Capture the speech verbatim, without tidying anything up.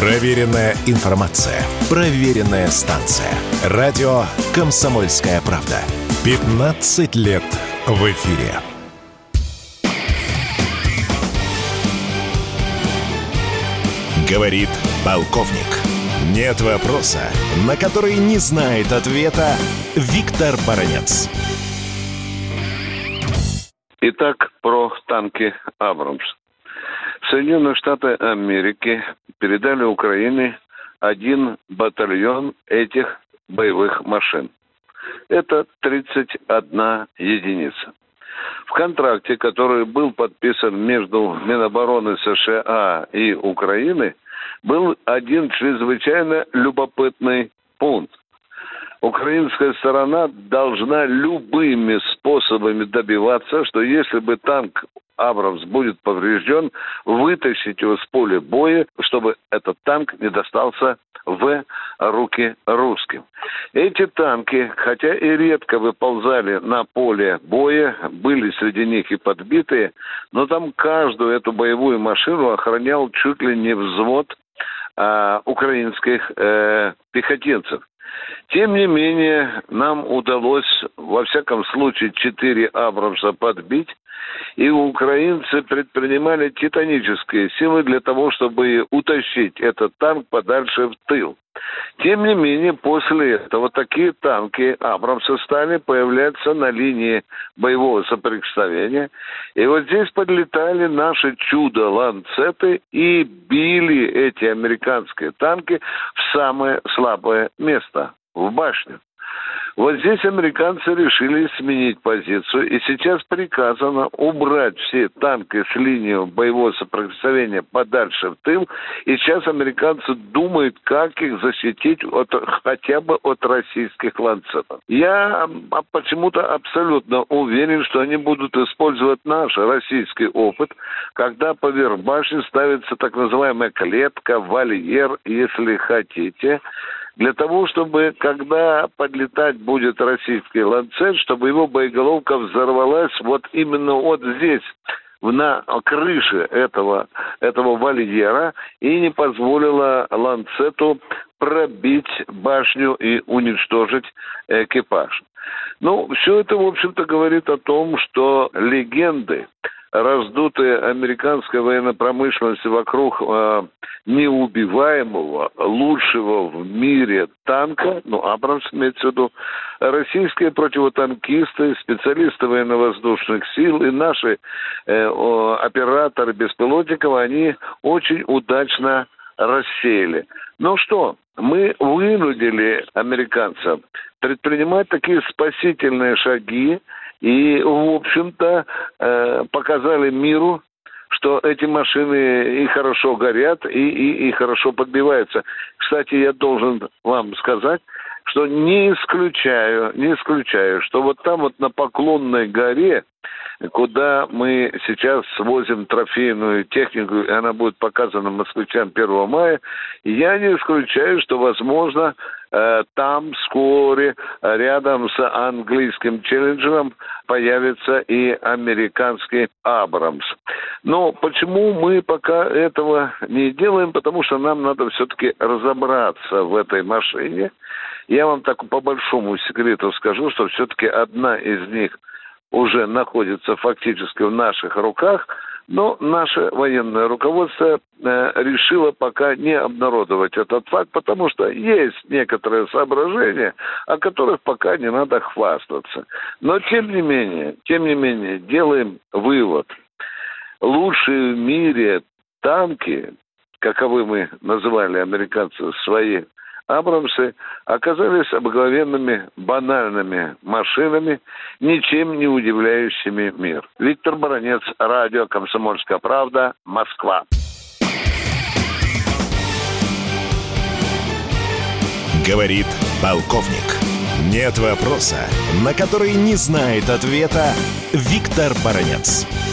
Проверенная информация. Проверенная станция. Радио «Комсомольская правда». пятнадцать лет в эфире. Говорит полковник. Нет вопроса, на который не знает ответа Виктор Баранец. Итак, про танки «Абрамс». Соединенные Штаты Америки передали Украине один батальон этих боевых машин. Это тридцать одна единица. В контракте, который был подписан между Минобороны США и Украины, был один чрезвычайно любопытный пункт. Украинская сторона должна любыми способами добиваться, что если бы танк «Абрамс» будет поврежден, вытащить его с поля боя, чтобы этот танк не достался в руки русским. Эти танки, хотя и редко выползали на поле боя, были среди них и подбитые, но там каждую эту боевую машину охранял чуть ли не взвод а, украинских э, пехотинцев. Тем не менее, нам удалось, во всяком случае, четыре «Абрамса» подбить, и украинцы предпринимали титанические силы для того, чтобы утащить этот танк подальше в тыл. Тем не менее, после этого такие танки «Абрамса» стали появляться на линии боевого соприкосновения. И вот здесь подлетали наши чудо-ланцеты и били эти американские танки в самое слабое место – в башню. Вот здесь американцы решили сменить позицию, и сейчас приказано убрать все танки с линии боевого соприкосновения подальше в тыл, и сейчас американцы думают, как их защитить от, хотя бы от российских ланцетов. Я почему-то абсолютно уверен, что они будут использовать наш российский опыт, когда поверх башни ставится так называемая клетка, вольер, если хотите, для того, чтобы, когда подлетать будет российский ланцет, чтобы его боеголовка взорвалась вот именно вот здесь, на крыше этого, этого вольера, и не позволила ланцету пробить башню и уничтожить экипаж. Ну, все это, в общем-то, говорит о том, что легенды, раздутые американской военной промышленности вокруг э, неубиваемого, лучшего в мире танка, ну, «Абрамс» имеется в виду, российские противотанкисты, специалисты военно-воздушных сил и наши э, о, операторы беспилотников, они очень удачно рассеяли. Ну что, мы вынудили американцев предпринимать такие спасительные шаги, и, в общем-то, э, показали миру, что эти машины и хорошо горят, и, и, и хорошо подбиваются. Кстати, я должен вам сказать, что не исключаю, не исключаю, что вот там вот на Поклонной горе, куда мы сейчас свозим трофейную технику, и она будет показана москвичам первого мая, я не исключаю, что, возможно, там вскоре рядом с английским «Челленджером» появится и американский «Абрамс». Но почему мы пока этого не делаем? Потому что нам надо все-таки разобраться в этой машине. Я вам так по большому секрету скажу, что все-таки одна из них уже находится фактически в наших руках, но наше военное руководство э, решило пока не обнародовать этот факт, потому что есть некоторые соображения, о которых пока не надо хвастаться. Но тем не менее, тем не менее, делаем вывод. Лучшие в мире танки, каковы мы называли американцы свои «Абрамсы», оказались обыкновенными банальными машинами, ничем не удивляющими мир. Виктор Баранец, радио «Комсомольская правда», Москва. Говорит полковник. Нет вопроса, на который не знает ответа Виктор Баранец.